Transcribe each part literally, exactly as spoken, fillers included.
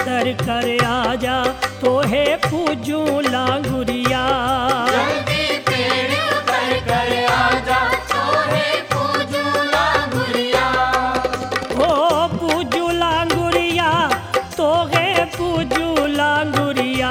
उतर कर आजा तोहे पूजू लांगुरिया। जल्दी पेड़ उतर कर आजा तोहे पूजू लांगुरिया। ओ पूजू लांगुरिया तोहे पूजू लांगुरिया।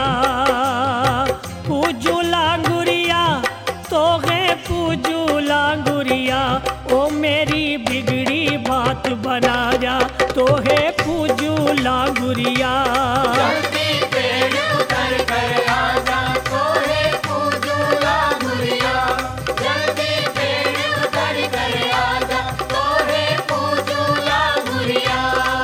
पूजू लांगुरिया तोहे पूजू लांगुरिया। ओ मेरी बिगड़ी बात बना जा तोहे पूजू लांगुरिया। जल्दी पेड़ उतर कर आजा तोहे पूजू लांगुरिया। जल्दी पेड़ उतर कर आजा तोहे पूजू लांगुरिया।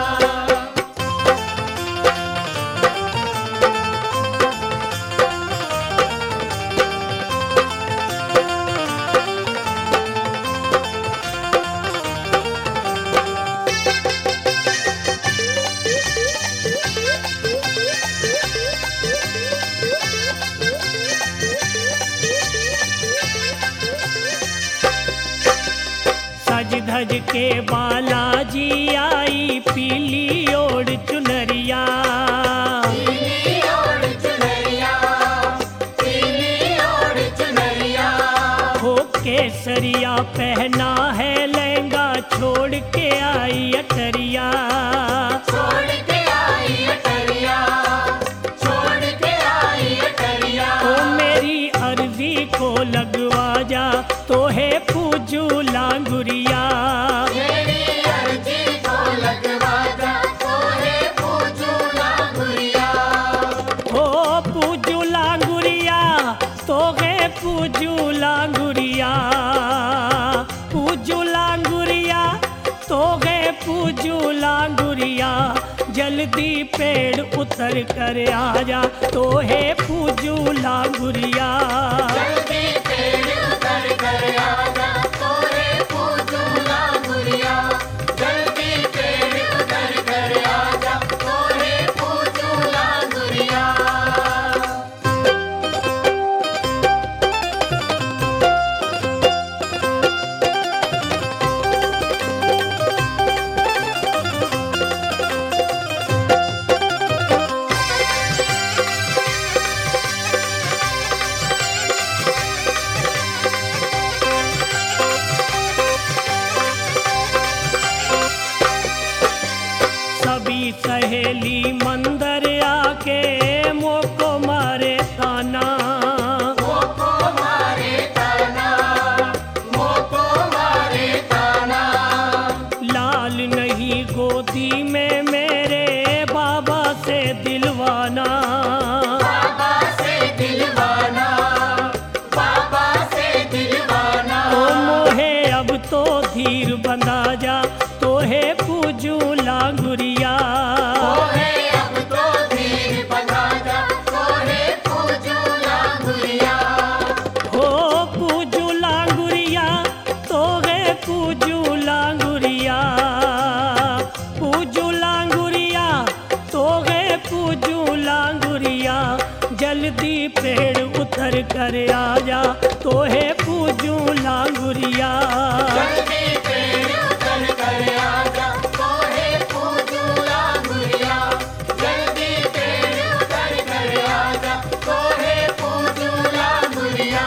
सज धज के बालाजी आई पीली ओढ़ चुनरिया। पीली ओढ़ चुनरिया, पीली ओढ़ चुनरिया। हो केसरिया पहना है लहंगा छोड़ के आई अटरिया। छोड़ के आई अटरिया, छोड़ के आई अटरिया। ओ मेरी अर्जी को लगवा जा तोहे पूजू लांगुरिया। मेरी अर्जी को लगवा जा तोहे पूजू लांगुरिया। हो पूजू लांगुरिया तोहे पूजू लांगुरिया। पूजू लांगुरिया तोहे पूजू लांगुरिया। जल्दी पेड़ उतर कर आजा तोहे पूजू लांगुरिया। जल्दी पेड़ उतर कर आजा तोहे पूजू लांगुरिया। जल्दी पेड़ उतर कर आजा तोहे पूजू लांगुरिया। सभी सहेली मंदिर आके मोको मारे ताना। मोको मारे ताना, मोको मारे ताना। लाल नहीं गोदी में मेरे बाबा से दिलवाना। बाबा से दिलवाना, बाबा से दिलवाना। ओ मोहे अब तो धीर बंधा जा तोहे पूजू लांगुरिया। तोहे अब तो धीर बंधा जा तोहे पूजू लांगुरिया। हो पूजू लांगुरिया तोहे पूजू लांगुरिया। पूजू लांगुरिया तोहे पूजू लांगुरिया। जल्दी पेड़ उतर कर आजा तोहे पूजू लांगुरिया। जल्दी पेड़ उतर कर आजा तोहे पूजू लांगुरिया। जल्दी पेड़ उतर कर आजा तोहे पूजू लांगुरिया।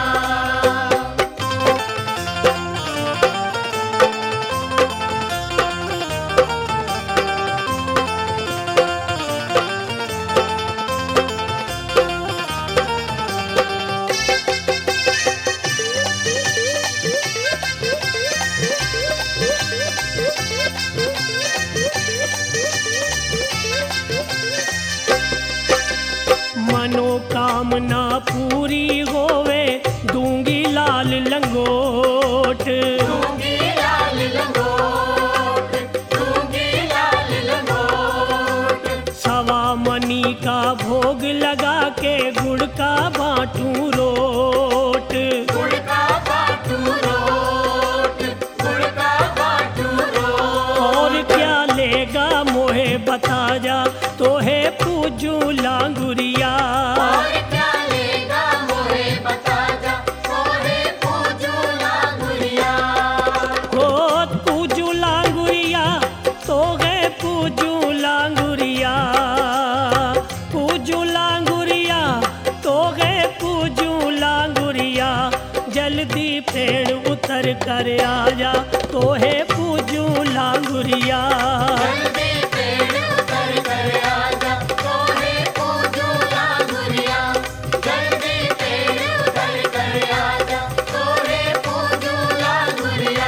मनोकामना पूरी होवे दूंगी लाल लंगोट। दूंगी लाल लंगोट, दूंगी लाल लंगोट। सवा मनी का भोग लगा के गुड़ का बाटू रोट। गुड़ का बाटू रोट, गुड़ का बाटू रोट। और क्या लेगा मोहे बता जा तोहे पूजू लांगुरिया। और क्या लेगा मोहे बता जा तोहे पूजू लांगुरिया। हो पूजू लांगुरिया तोहे पूजू लांगुरिया। कर आजा तोहे पूजू लांगुरिया। जल्दी पेड़ उतर कर आजा तोहे पूजू लांगुरिया। जल्दी पेड़ उतर कर आजा तोहे पूजू लांगुरिया।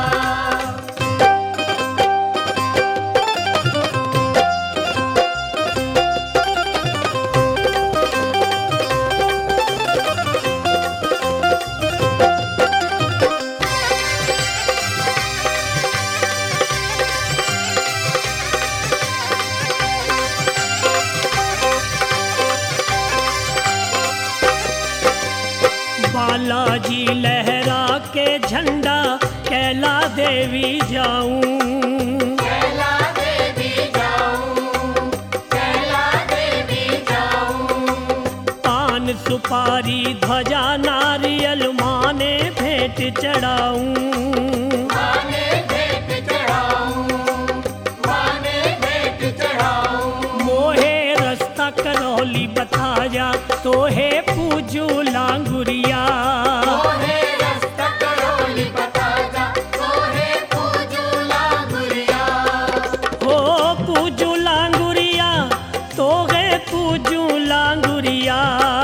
बालाजी लहरा के झंडा कैला देवी जाऊं। कैला देवी जाऊं, कैला देवी जाऊं। पान सुपारी ध्वजा नारियल माने भेंट चढ़ाऊं। माने भेंट चढ़ाऊं, माने भेंट चढ़ाऊं। मोहे रास्ता करौली बता जा तोहे पूजू लांगुरिया। तोहे रास्ता करौली बता जा तोहे पूजू लांगुरिया। हो पूजू लांगुरिया तोहे पूजू लांगुरिया।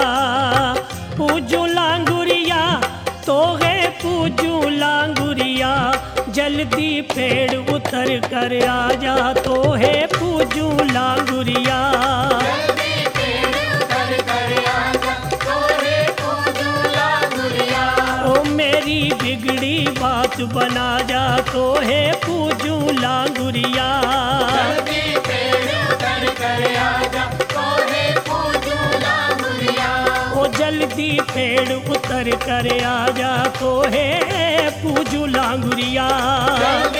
पूजू लांगुरिया तोहे पूजू लांगुरिया। जल्दी पेड़ उतर कर आजा तोहे पूजू लांगुरिया। जल्दी पेड़ उतर कर आजा तोहे पूजू लांगुरिया। ओ मेरी बिगड़ी बात बना जा तोहे पूजू लांगुरिया। जल्दी पेड़ उतर कर आजा तोहे पूजू लांगुरिया। ओ जल्दी पेड़ उतर कर आजा तोहे पूजू लांगुरिया। जल्दी